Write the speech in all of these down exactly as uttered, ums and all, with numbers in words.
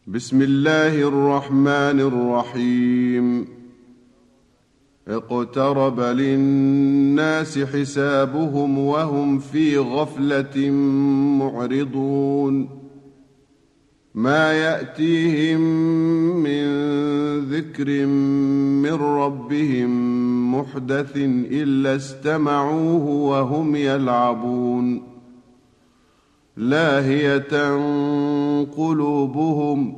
بسم الله الرحمن الرحيم. اقترب للناس حسابهم وهم في غفلة معرضون. ما يأتيهم من ذكر من ربهم محدث إلا استمعوه وهم يلعبون. لاهية قلوبهم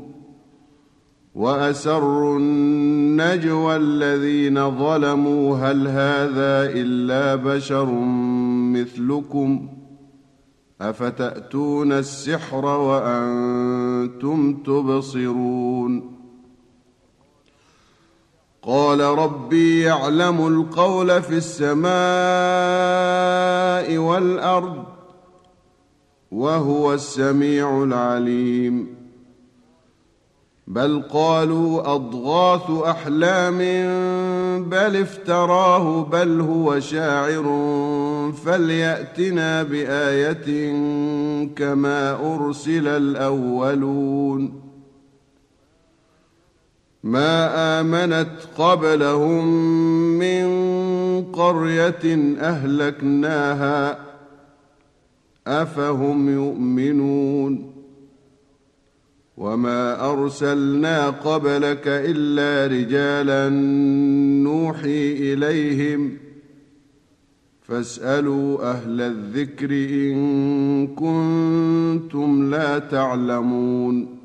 وأسروا النجوى الذين ظلموا هل هذا إلا بشر مثلكم أفتأتون السحر وأنتم تبصرون. قال ربي يعلم القول في السماء والأرض وهو السميع العليم. بل قالوا أضغاث أحلام بل افتراه بل هو شاعر فليأتنا بآية كما أرسل الأولون. ما آمنت قبلهم من قرية أهلكناها أفهم يؤمنون. وما أرسلنا قبلك إلا رجالا نوحي إليهم فاسألوا أهل الذكر إن كنتم لا تعلمون.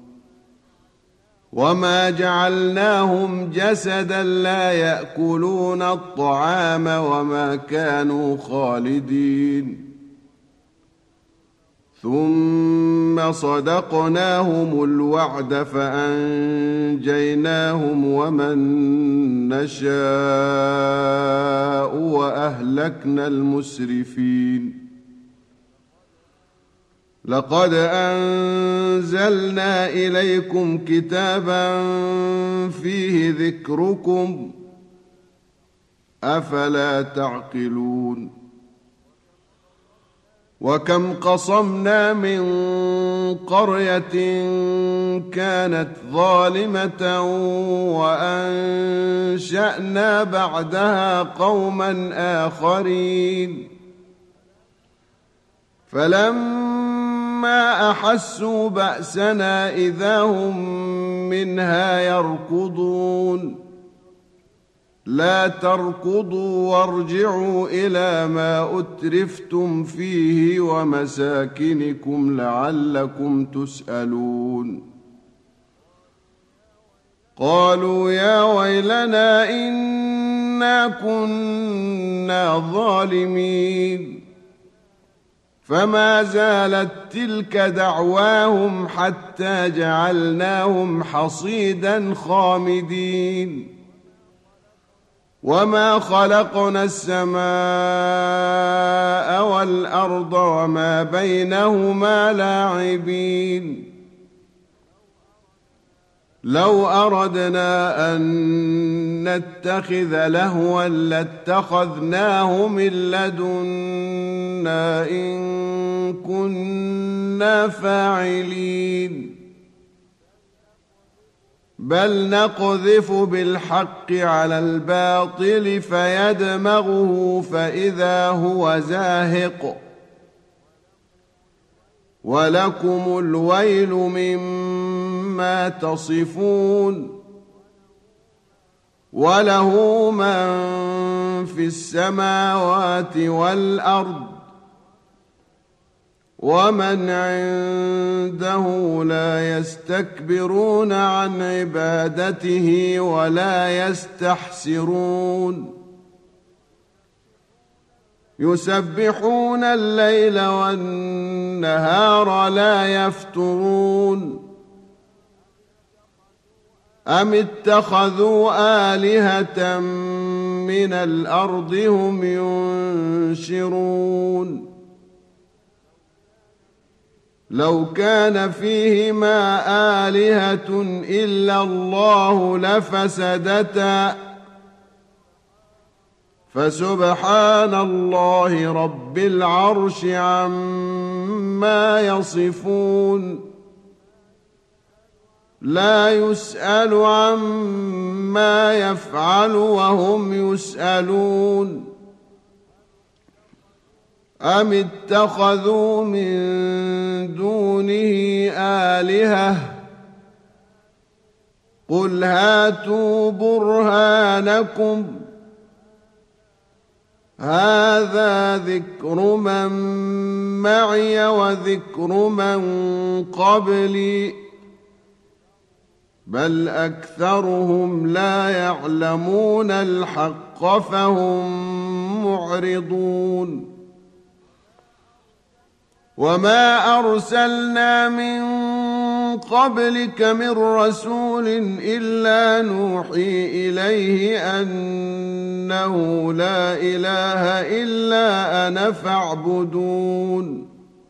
وما جعلناهم جسدا لا يأكلون الطعام وما كانوا خالدين. ثم صدقناهم الوعد فأنجيناهم ومن نشاء وأهلكنا المسرفين. لقد أنزلنا إليكم كتابا فيه ذكركم أفلا تعقلون. وكم قصمنا من قرية كانت ظالمة وأنشأنا بعدها قوما آخرين فلما أحسوا بأسنا إذا هم منها يركضون. لا تركضوا وارجعوا إلى ما أترفتم فيه ومساكنكم لعلكم تسألون. قالوا يا ويلنا إنا كنا ظالمين. فما زالت تلك دعواهم حتى جعلناهم حصيدا خامدين. وما خلقنا السماء والأرض وما بينهما لاعبين. لو أردنا أن نتخذ لهوا لاتخذناه من لدنا إن كنا فاعلين. بل نقذف بالحق على الباطل فيدمغه فإذا هو زاهق. ولكم الويل مما تصفون. وله من في السماوات والأرض ومن عنده لا يستكبرون عن عبادته ولا يستحسرون. يسبحون الليل والنهار لا يفترون. أم اتخذوا آلهة من الأرض هم ينشرون. لو كان فيهما آلهة إلا الله لفسدتا فسبحان الله رب العرش عما يصفون. لا يسأل عما يفعل وهم يسألون أم اتخذوا من دونه آلهة قل هاتوا برهانكم هذا ذكر من معي وذكر من قبلي بل أكثرهم لا يعلمون الحق فهم معرضون وما أرسلنا من قبلك من رسول إلا نوحي إليه أنه لا إله إلا أنا فاعبدون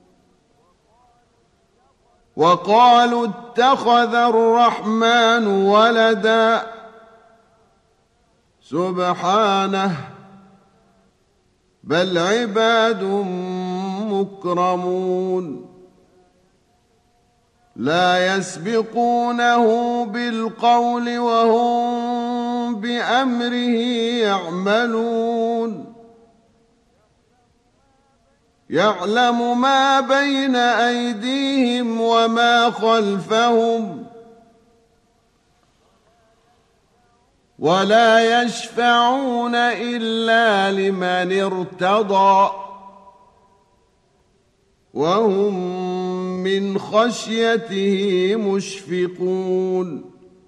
وقالوا اتخذ الرحمن ولدا سبحانه بل عباد مكرمون لا يسبقونه بالقول وهم بأمره يعملون يعلم ما بين أيديهم وما خلفهم ولا يشفعون إلا لمن ارتضى وهم من خشيته مشفقون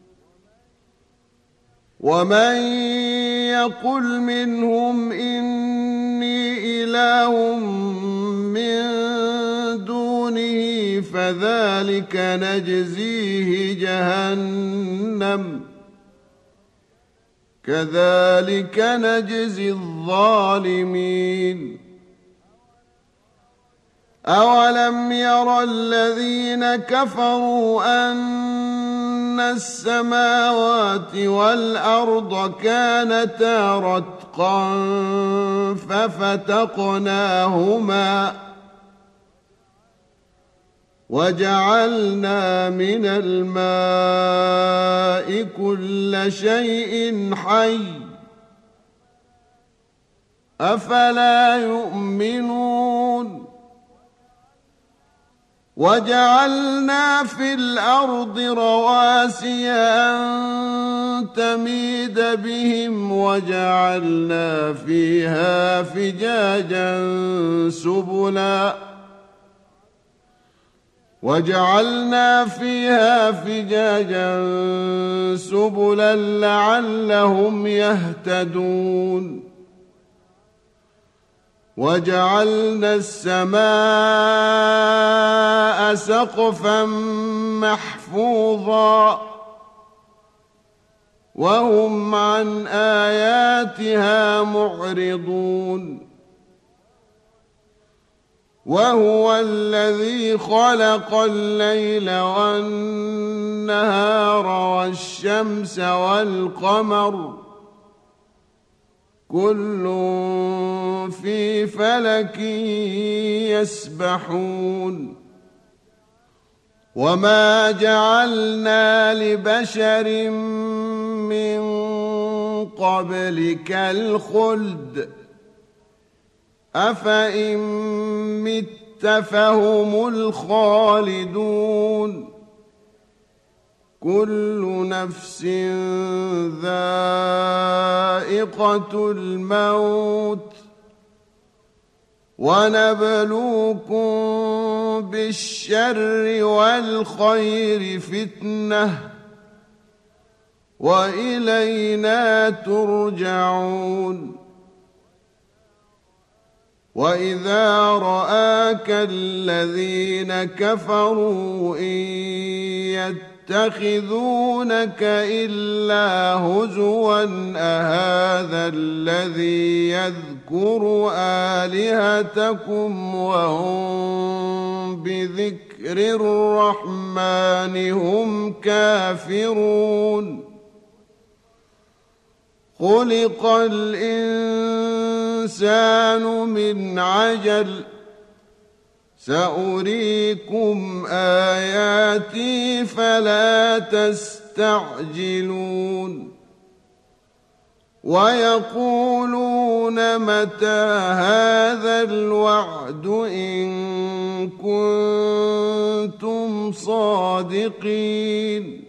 ومن يقل منهم إني إله من دونه فذلك نجزيه جهنم كذلك نجزي الظالمين أولم ير الذين كفروا أن السماوات والأرض كانتا رتقا ففتقناهما وجعلنا من الماء كل شيء حي أفلا يؤمنون وجعلنا في الأرض رواسي أن تميد بهم وجعلنا فيها فجاجا سبلا وجعلنا فيها فجاجا سبلا لعلهم يهتدون وجعلنا السماء سقفا محفوظا وهم عن آياتها معرضون وهو الذي خلق الليل والنهار والشمس والقمر كل في فلك يسبحون وما جعلنا لبشر من قبلك الخلد أفإن مت فهم الخالدون كل نفس ذائقة الموت ونبلوكم بالشر والخير فتنة وإلينا ترجعون وإذا رآك الذين كفروا إن يتخذونك إلا هزوا أهذا الذي يذكر آلهتكم وهم بذكر الرحمن هم كافرون خلق الإنسان من عجل سأريكم آياتي فلا تستعجلون ويقولون متى هذا الوعد إن كنتم صادقين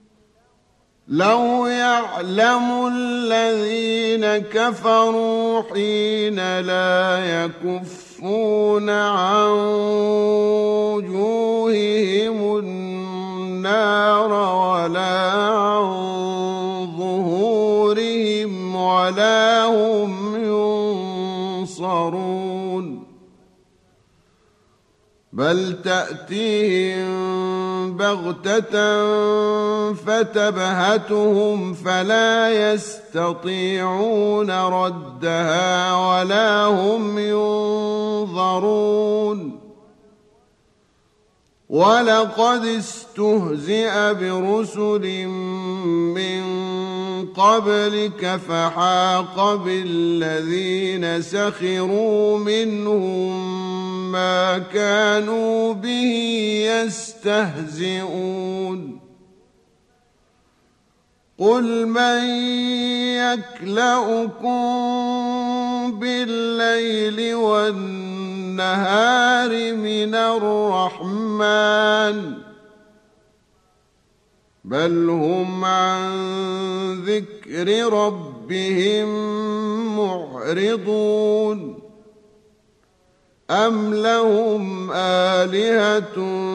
لو يعلم الذين كفروا حين لا يكفون عن وجوههم النار ولا عن ظهورهم ولا هم ينصرون بل تأتيهم بغتة فتبهتهم فلا يستطيعون ردها ولا هم ينظرون ولقد استهزئ برسل من قبلك فحاق بالذين سخروا منهم ما كانوا به يستهزئون قل من يكلؤكم بالليل والنهار من الرحمن بل هم عن ذكر ربهم معرضون أم لهم آلهة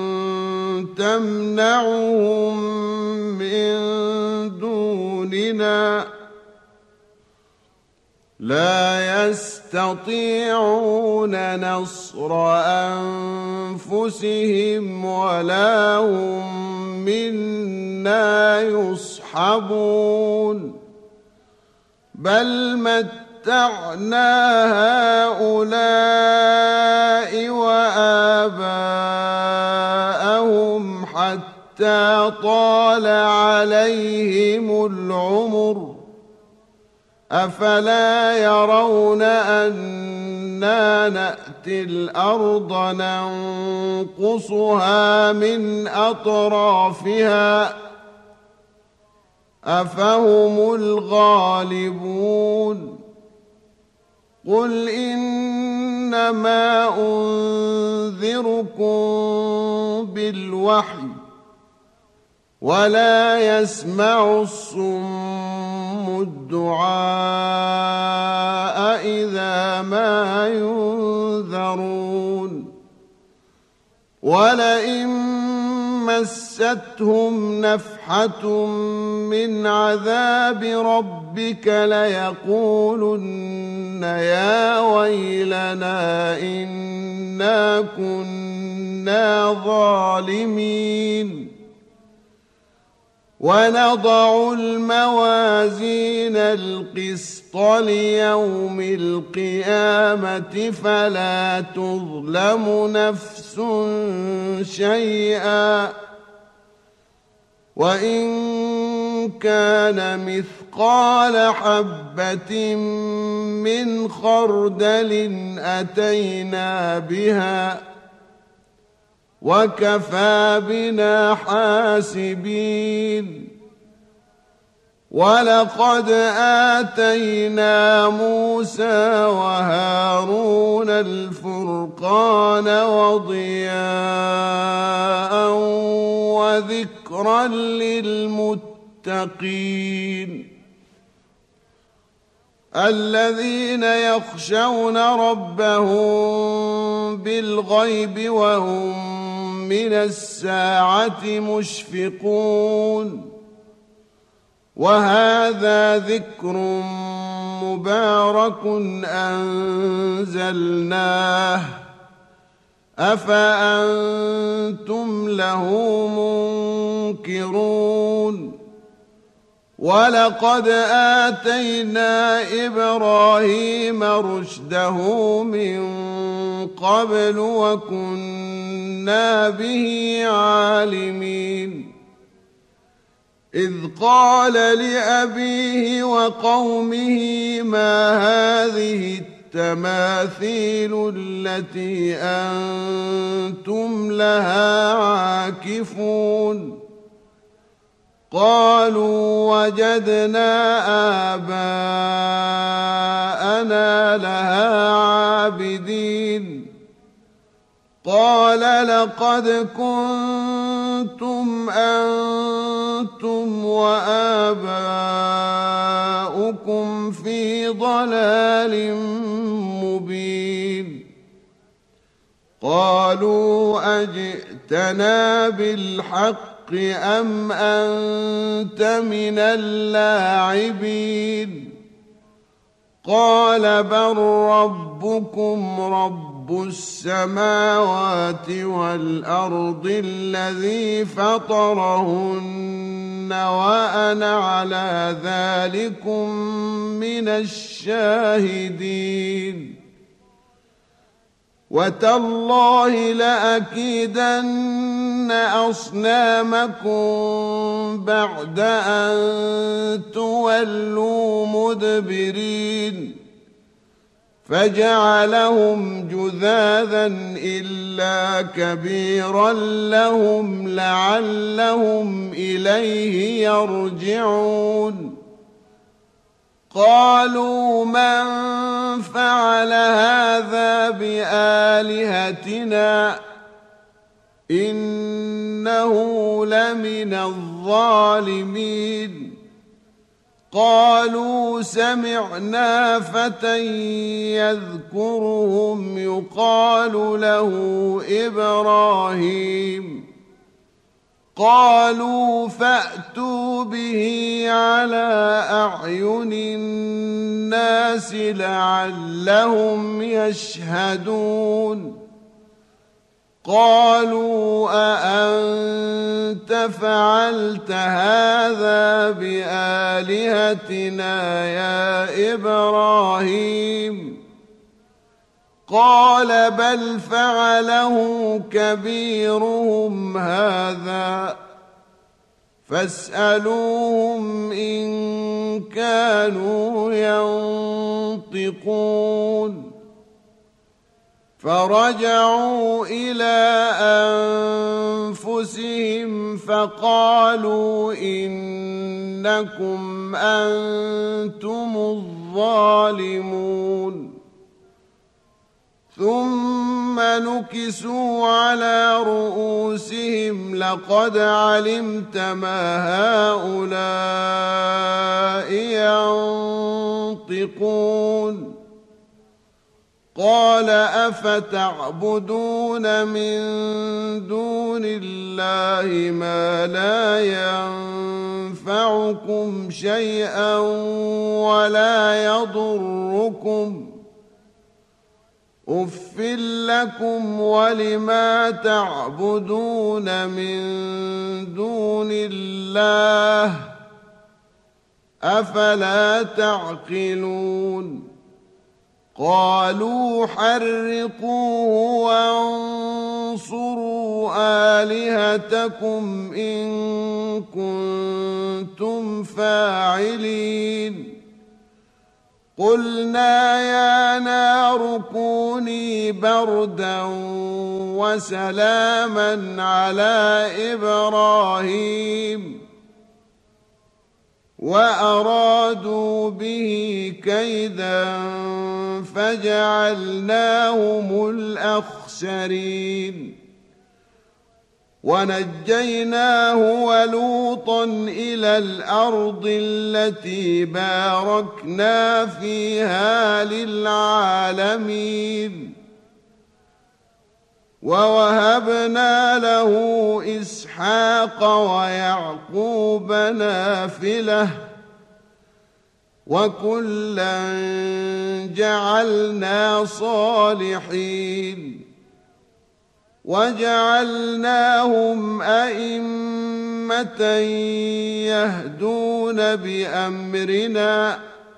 تمنعهم من دوننا لا يستطيعون نصر أنفسهم ولا هم منا يصحبون بل متعنا هؤلاء وآباءهم حتى طال عليهم العمر أفلا يرون أنا نأتي الأرض ننقصها من أطرافها أفهم الغالبون قل إنما أنذركم بالوحي ولا يسمع الصم الدعاء إذا ما ينذرون ولئن مستهم نفحة من عذاب ربك ليقولن يا ويلنا إنا كنا ظالمين ونضع الموازين القسط ليوم القيامة فلا تظلم نفس شيئا وإن كان مثقال حبة من خردل أتينا بها وكفى بنا حاسبين ولقد آتينا موسى وهارون الفرقان وضياء وذكرا للمتقين الذين يخشون ربهم بالغيب وهم من الساعة مشفقون وهذا ذكر مبارك أنزلناه أفأنتم له منكرون ولقد آتينا إبراهيم رشده من قبل وكنا به عالمين إذ قال لأبيه وقومه ما هذه التماثيل التي أنتم لها عاكفون قالوا وجدنا آباءنا لها عابدين قال لقد كنتم أنتم وآباؤكم في ضلال مبين قالوا أجئتنا بالحق أم أنت من اللاعبين قال بل ربكم رب السماوات والأرض الذي فطرهن وأنا على ذلكم من الشاهدين وتالله لأكيدن أصنامكم بعد أن تولوا مدبرين فجعلهم جذاذا إلا كبيرا لهم لعلهم إليه يرجعون قالوا من فعل هذا بآلهتنا إنه لمن الظالمين قالوا سمعنا فتى يذكرهم يقال له إبراهيم قالوا فأتوا به على أعين الناس لعلهم يشهدون قالوا أأنت فعلت هذا بآلهتنا يا إبراهيم قال بل فعله كبيرهم هذا فاسألوهم إن كانوا ينطقون فرجعوا إلى أنفسهم فقالوا إنكم أنتم الظالمون ثم نكسوا على رؤوسهم لقد علمت ما هؤلاء ينطقون قال أفتعبدون من دون الله ما لا ينفعكم شيئا ولا يضركم أف لكم ولما تعبدون من دون الله أفلا تعقلون قالوا حرقوه وانصروا آلهتكم إن كنتم فاعلين قلنا يا نار كوني بردا وسلاما على إبراهيم وأرادوا به كيدا فجعلناهم الأخسرين ونجيناه ولوطا إلى الأرض التي باركنا فيها للعالمين ووهبنا له إسحاق ويعقوب نافلة وكلا جعلنا صالحين وجعلناهم أئمة يهدون بأمرنا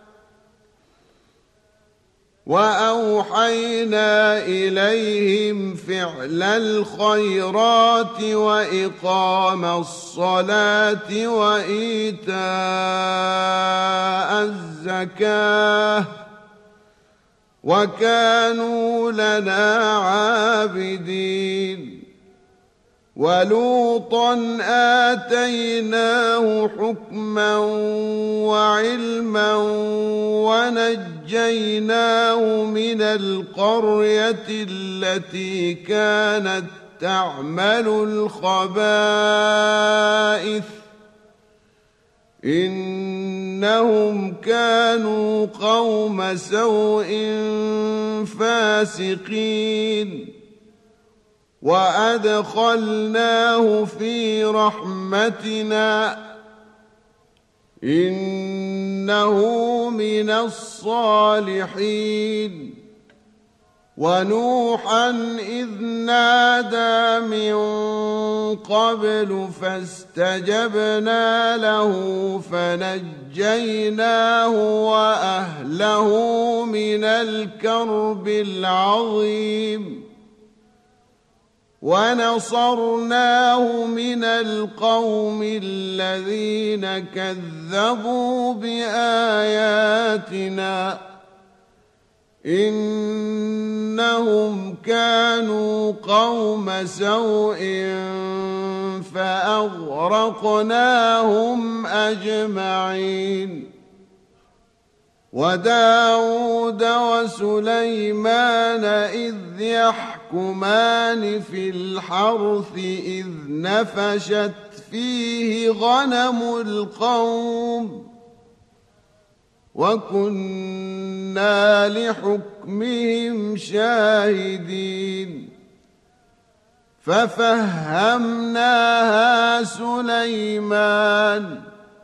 وأوحينا إليهم فعل الخيرات وإقام الصلاة وإيتاء الزكاة وكانوا لنا عابدين ولوطا آتيناه حكما وعلما ونجيناه من القرية التي كانت تعمل الخبائث إنهم كانوا قوم سوء فاسقين وأدخلناه في رحمتنا إنه من الصالحين ونوحا إذ نادى من قبل فاستجبنا له فنجيناه وأهله من الكرب العظيم ونصرناه من القوم الذين كذبوا بآياتنا إنهم كانوا قوم سوء فأغرقناهم أجمعين وداود وسليمان إذ يحكمان في الحرث إذ نفشت فيه غنم القوم وكنا لحكمهم شاهدين ففهمناها سليمان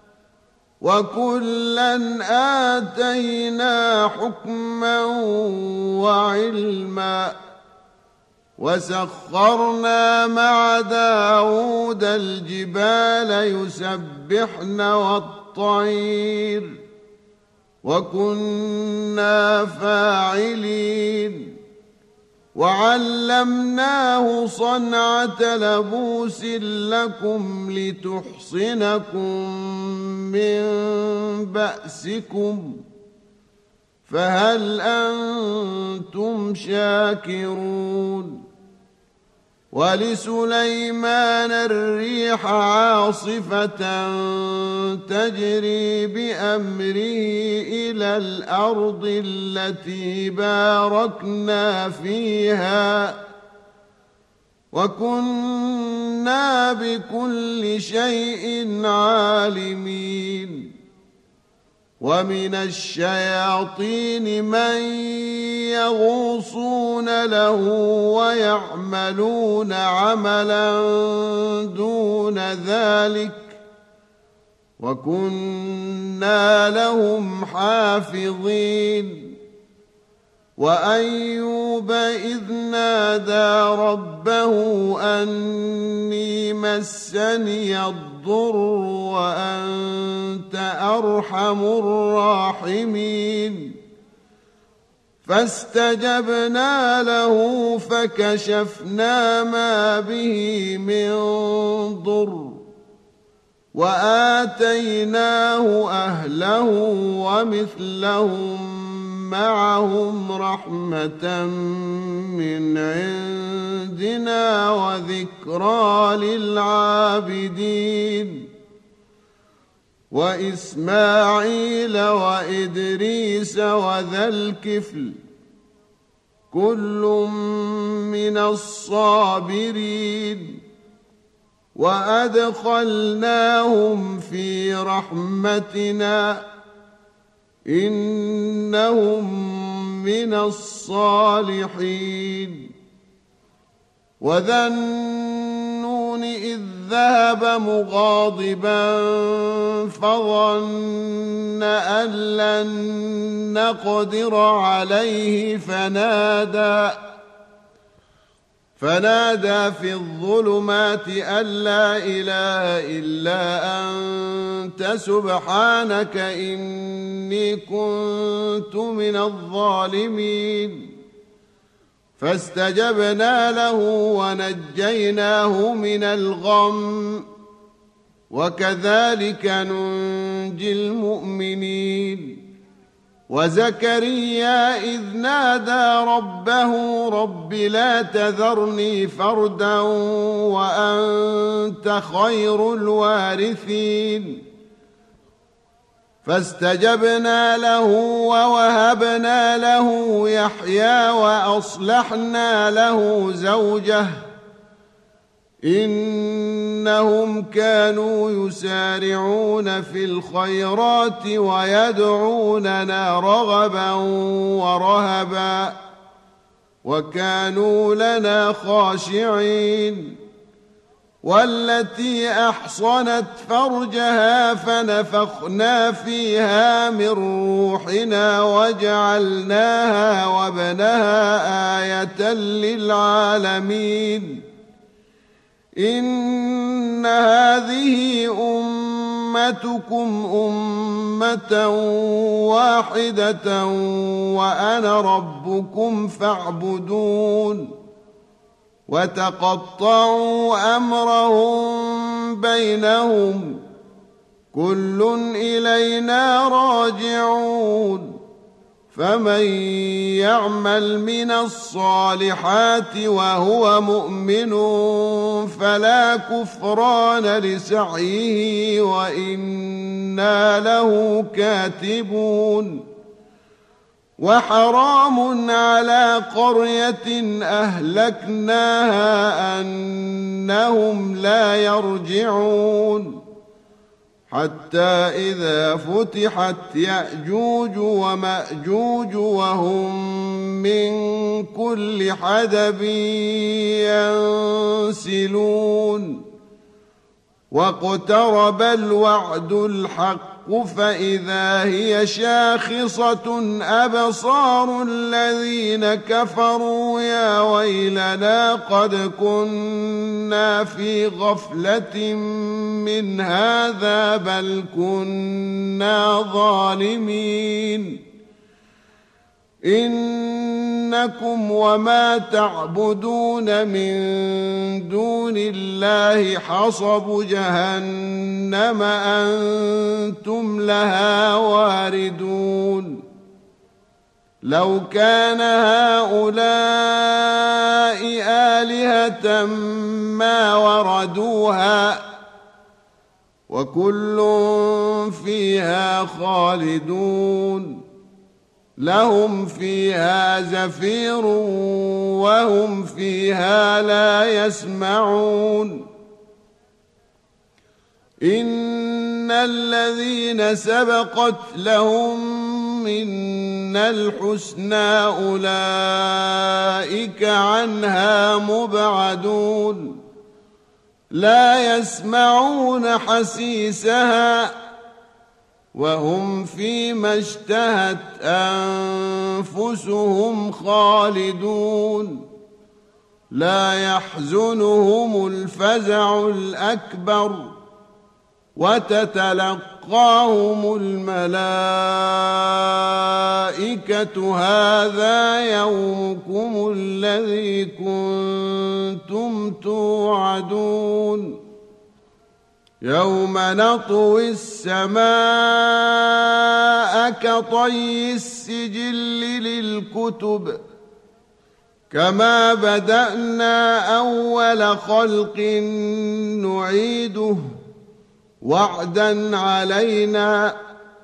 وكلا آتينا حكما وعلما وسخرنا مع داود الجبال يسبحن والطير وكنا فاعلين وعلمناه صنعة لبوس لكم لتحصنكم من بأسكم فهل أنتم شاكرون ولسليمان الريح عاصفة تجري بأمره إلى الأرض التي باركنا فيها وكنا بكل شيء عالمين ومن الشياطين من يغوصون له ويعملون عملا دون ذلك وكنا لهم حافظين وأيوب إذ نادى ربه أني مسني الضر وأنت أرحم الراحمين فاستجبنا له فكشفنا ما به من ضر وآتيناه أهله ومثلهم معهم رحمة من عندنا وذكرى للعابدين وإسماعيل وإدريس وذا الكفل كل من الصابرين وأدخلناهم في رحمتنا إنهم من الصالحين وذا النون إذ ذهب مغاضبا فظن أن لن نقدر عليه فنادى فنادى في الظلمات أن لا إله إلا أنت سبحانك إني كنت من الظالمين فاستجبنا له ونجيناه من الغم وكذلك ننجي المؤمنين وزكريا إذ نادى ربه رب لا تذرني فردا وأنت خير الوارثين فاستجبنا له ووهبنا له يحيى وأصلحنا له زوجه إنهم كانوا يسارعون في الخيرات ويدعوننا رغبا ورهبا وكانوا لنا خاشعين والتي أحصنت فرجها فنفخنا فيها من روحنا وجعلناها وابنها آية للعالمين إن هذه أمتكم أمة واحدة وأنا ربكم فاعبدون وتقطعوا أمرهم بينهم كل إلينا راجعون فمن يعمل من الصالحات وهو مؤمن فلا كفران لسعيه وإنا له كاتبون وحرام على قرية أهلكناها أنهم لا يرجعون حتى إذا فتحت يأجوج ومأجوج وهم من كل حدب ينسلون واقترب الوعد الحق فإذا هي شاخصة أبصار الذين كفروا يا ويلنا قد كنا في غفلة من هذا بل كنا ظالمين إنكم وما تعبدون من دون الله حصب جهنم أنتم لها واردون لو كان هؤلاء آلهة ما وردوها وكل فيها خالدون لهم فيها زفير وهم فيها لا يسمعون إن الذين سبقت لهم منا الحسنى أولئك عنها مبعدون لا يسمعون حسيسها وهم فيما اشتهت أنفسهم خالدون لا يحزنهم الفزع الأكبر وتتلقاهم الملائكة هذا يومكم الذي كنتم توعدون يوم نطوي السماء كطي السجل للكتب كما بدأنا أول خلق نعيده وعدا علينا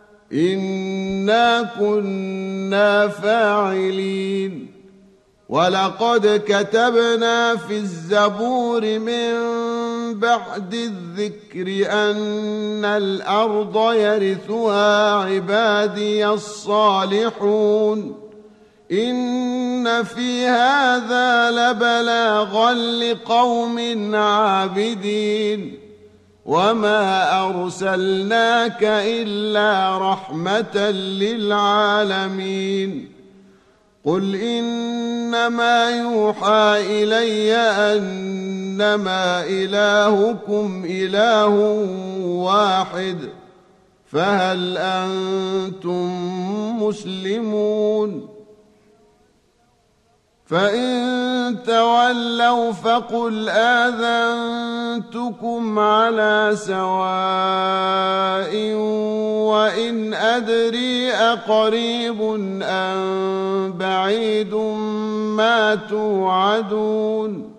إنا كنا فاعلين ولقد كتبنا في الزبور من بعد الذكر أن الأرض يرثها عبادي الصالحون إن في هذا لبلاغا لقوم عابدين وما أرسلناك إلا رحمة للعالمين قل إنما يوحى إلي أنما إلهكم إله واحد فهل أنتم مسلمون فإن تولوا فقل آذنتكم على سواء وإن أدري أقريب أم بعيد ما توعدون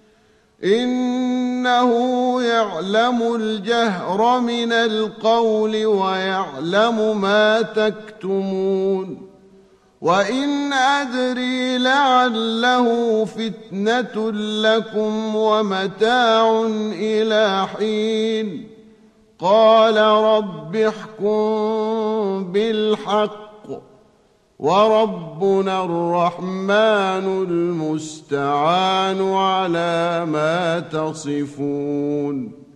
إنه يعلم الجهر من القول ويعلم ما تكتمون وإن أدري لعله فتنة لكم ومتاع إلى حين قال رب احكم بالحق وربنا الرحمن المستعان على ما تصفون.